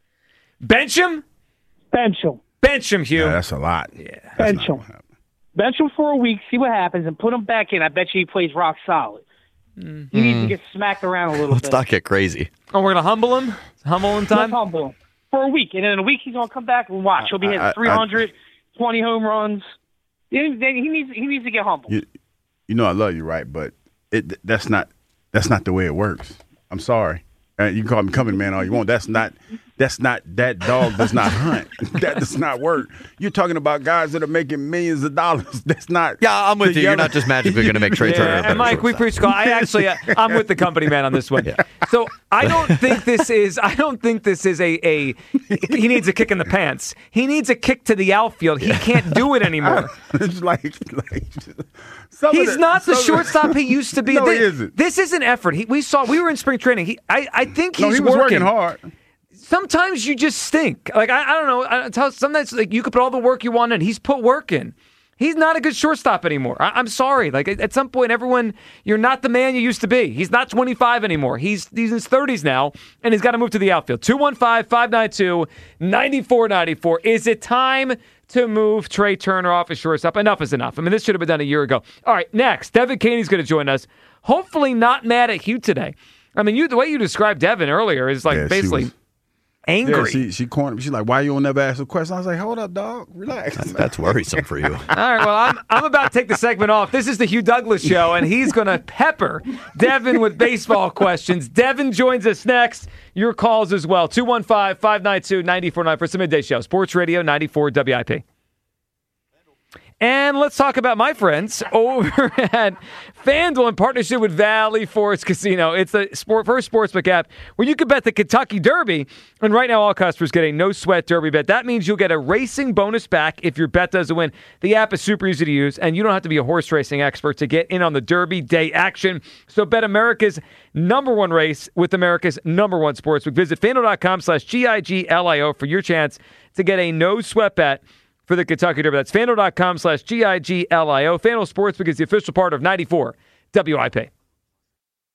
Bench him? Bench him. Bench him, Hugh. Yeah, that's a lot. Yeah. Bench him. Bench him for a week, see what happens, and put him back in. I bet you he plays rock solid. Mm. He needs to get smacked around a little Let's bit. not get crazy. Oh, we're going to humble him? Humble him time? Let's humble him. for a week, and then in a week he's gonna come back and watch. He'll be hitting I- I- three hundred, twenty home runs. Then then he needs he needs to get humble. You, you know I love you, right? But it that's not that's not the way it works. I'm sorry. Uh, you can call me coming man all you want. That's not that's not that dog does not hunt. That does not work. You're talking about guys that are making millions of dollars. That's not. Yeah, I'm with you. You're not just magically going to make Trey Yeah, Turner. a better and Mike, we shortstop. preach call. I actually, uh, I'm with the company man on this one. So I don't think this is. I don't think this is a, a. He needs a kick in the pants. He needs a kick to the outfield. He can't do it anymore. It's like, like some He's of the, not the some of shortstop he used to be. No, this, he isn't. This is an effort. He, we saw. We were in spring training. He, I, I think he's No, he was working. working hard. Sometimes you just stink. Like I, I don't know. I, tell, sometimes like you could put all the work you want in. He's put work in. He's not a good shortstop anymore. I, I'm sorry. Like at, at some point, everyone, you're not the man you used to be. He's not twenty-five anymore. He's he's in his thirties now, and he's got to move to the outfield. two one five, five nine two, nine four nine four. Is it time to move Trey Turner off as shortstop? Enough is enough. I mean, this should have been done a year ago. All right, next, Devin Caney's going to join us. Hopefully, not mad at Hugh today. I mean, you the way you described Devin earlier is like Yeah, she basically. was- Angry. Yeah, she she cornered. She's like, "Why you don't never ask a question?" I was like, "Hold up, dog. Relax." That's, that's worrisome for you. All right, well, I'm I'm about to take the segment off. This is the Hugh Douglas Show, and he's going to pepper Devin with baseball questions. Devin joins us next. Your calls as well. two one five, five nine two, nine four nine for the Midday Show. Sports Radio ninety-four W I P. And let's talk about my friends over at FanDuel in partnership with Valley Forge Casino. It's the sport, first sportsbook app where you can bet the Kentucky Derby. And right now, all customers get a no-sweat Derby bet. That means you'll get a racing bonus back if your bet doesn't win. The app is super easy to use, and you don't have to be a horse racing expert to get in on the Derby Day action. So bet America's number one race with America's number one sportsbook. Visit FanDuel.com slash G I G L I O for your chance to get a no-sweat bet for the Kentucky Derby. That's FanDuel.com slash G I G L I O. FanDuel Sportsbook is the official part of ninety-four W I P.